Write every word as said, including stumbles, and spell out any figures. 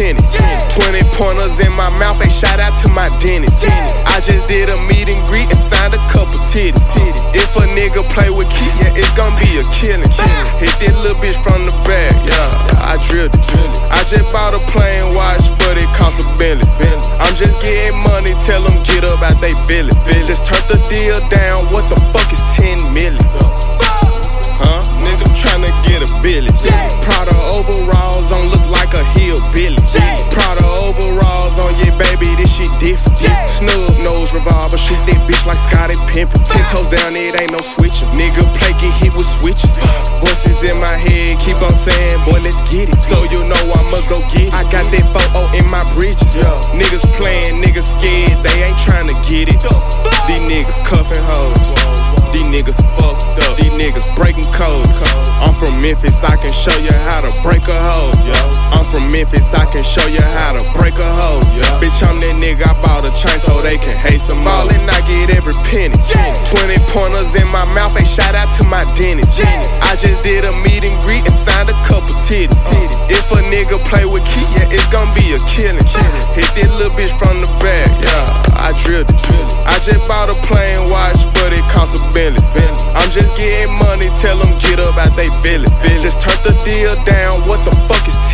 penny. twenty pointers in my mouth, a shout out to my dentist. I just did a meet and greet and signed a couple titties. If a nigga play with Key, yeah, it's gon' be a killing. Hit that little bitch from the back, yeah, I drilled it. I just bought a plane watch, but it cost a billion. I'm just getting money, tell them get up out they feelin'. Just turn the deal down, what the fuck is ten million? Huh? Nigga tryna get a billion. Prada overalls on look like a hillbilly. Prada overalls on, yeah, baby, this shit different. Snub nose revolver, shoot that bitch like Scottie Pimpin'. Ten toes down, it ain't no switching. Nigga play, get hit with switches. Voices in my head, keep on saying, boy, let's get it. So you know I'ma go get it. I got that photo in my bridges. Niggas playing, niggas scared, they ain't tryna get it. These niggas cuffin' hoes. These niggas fucked up. These niggas breaking codes. I'm from Memphis, I can show you how to break a hoe. I'm from Memphis, I can show you how to break a hoe. Bitch, I'm that nigga, I bought a chain so they can hate some more. And I get every penny. twenty pointers in my mouth, a shout out to my dentist. I just did a meet and greet and signed a couple titties. If a nigga play with Key, yeah, it's gon' be a killing. Hit that little bitch from the back, yeah, I drilled it. I just bought a plane watch, but it cost a billion. I'm just getting money, tell them get up out they feelin'. Just turn the deal down, what the fuck is